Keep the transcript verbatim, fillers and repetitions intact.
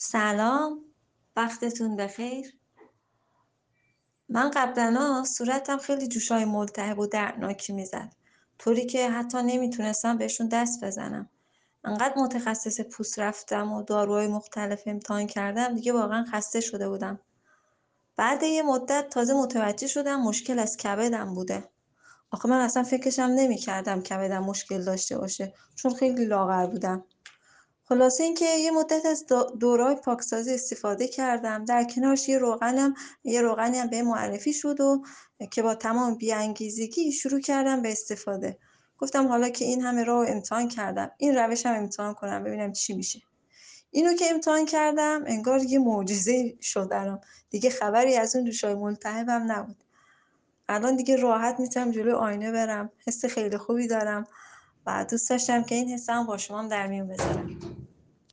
سلام، وقتتون بخیر. من قبلا صورتم خیلی جوشای ملتهب و دردناکی میزد، طوری که حتی نمیتونستم بهشون دست بزنم. انقدر متخصص پوست رفتم و داروهای مختلف امتحان کردم، دیگه واقعا خسته شده بودم. بعد یه مدت تازه متوجه شدم مشکل از کبدم بوده. آخه من اصلا فکرشم نمیکردم کبدم مشکل داشته باشه، چون خیلی لاغر بودم. خلاصه اینکه یه مدت از دا دوره‌های پاکسازی استفاده کردم، در کنارش یه روغنم یه روغنی هم بهم معرفی شد و که با تمام بی‌انگیزگی شروع کردم به استفاده. گفتم حالا که این همه راهو امتحان کردم، این روش هم امتحان کنم ببینم چی میشه. اینو که امتحان کردم انگار یه معجزه‌ای شد برام. دیگه خبری از اون ریشای ملتهبم نبود. الان دیگه راحت میتونم جلوی آینه برم، حس خیلی خوبی دارم و دوست داشتم که این حسم با شما هم در میون بذارم.